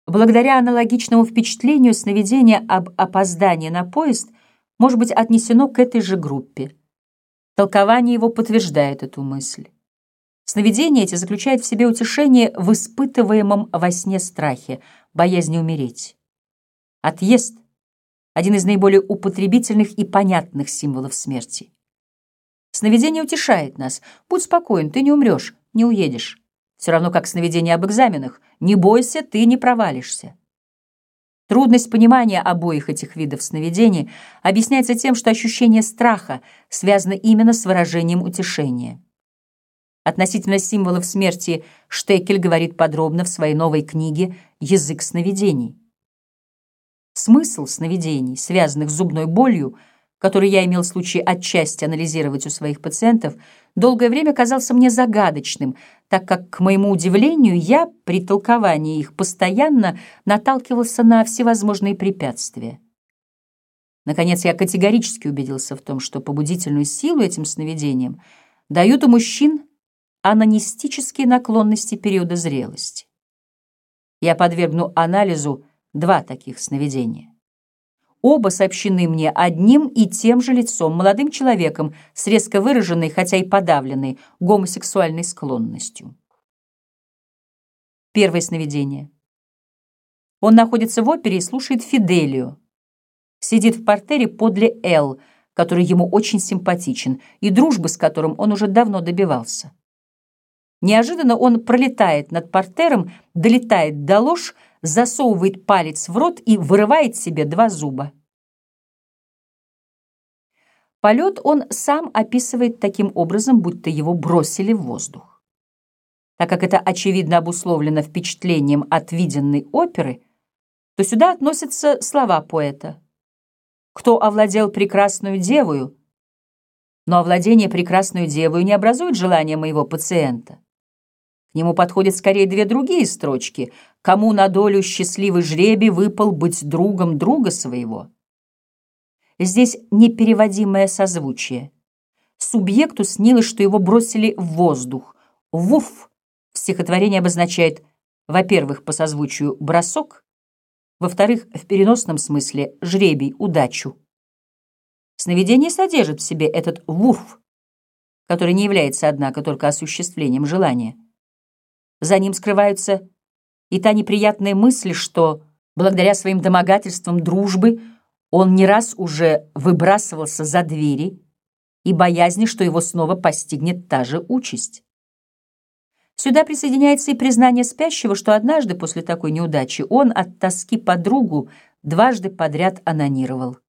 Благодаря аналогичному впечатлению сновидение об опоздании на поезд может быть отнесено к этой же группе. Толкование его подтверждает эту мысль. Сновидения эти заключают в себе утешение в испытываемом во сне страхе, боязни умереть. Отъезд — один из наиболее употребительных и понятных символов смерти. Сновидение утешает нас. Будь спокоен, ты не умрешь, не уедешь. Все равно как сновидение об экзаменах. Не бойся, ты не провалишься. Трудность понимания обоих этих видов сновидений объясняется тем, что ощущение страха связано именно с выражением утешения. Относительно символов смерти Штекель говорит подробно в своей новой книге «Язык сновидений». Смысл сновидений, связанных с зубной болью, который я имел случай отчасти анализировать у своих пациентов, долгое время казался мне загадочным, так как, к моему удивлению, я при толковании их постоянно наталкивался на всевозможные препятствия. Наконец, я категорически убедился в том, что побудительную силу этим сновидениям дают у мужчин анонистические наклонности периода зрелости. Я подвергну анализу два таких сновидения. Оба сообщены мне одним и тем же лицом, молодым человеком с резко выраженной, хотя и подавленной, гомосексуальной склонностью. Первое сновидение. Он находится в опере и слушает Фиделию. Сидит в партере подле Эл, который ему очень симпатичен, и дружбы с которым он уже давно добивался. Неожиданно он пролетает над партером, долетает до лож, засовывает палец в рот и вырывает себе 2 зуба. Полет он сам описывает таким образом, будто его бросили в воздух. Так как это очевидно обусловлено впечатлением от виденной оперы, то сюда относятся слова поэта: «Кто овладел прекрасную девою?» Но овладение прекрасную девою не образует желания моего пациента. К нему подходят скорее 2 другие строчки: «Кому на долю счастливый жребий выпал быть другом друга своего». Здесь непереводимое созвучие. Субъекту снилось, что его бросили в воздух. «Вуф» в стихотворении обозначает, во-первых, по созвучию бросок, во-вторых, в переносном смысле жребий, удачу. Сновидение содержит в себе этот «вуф», который не является, однако, только осуществлением желания. За ним скрываются и та неприятная мысль, что, благодаря своим домогательствам дружбы, он не раз уже выбрасывался за двери и боязни, что его снова постигнет та же участь. Сюда присоединяется и признание спящего, что однажды после такой неудачи он от тоски по другу 2 подряд онанировал.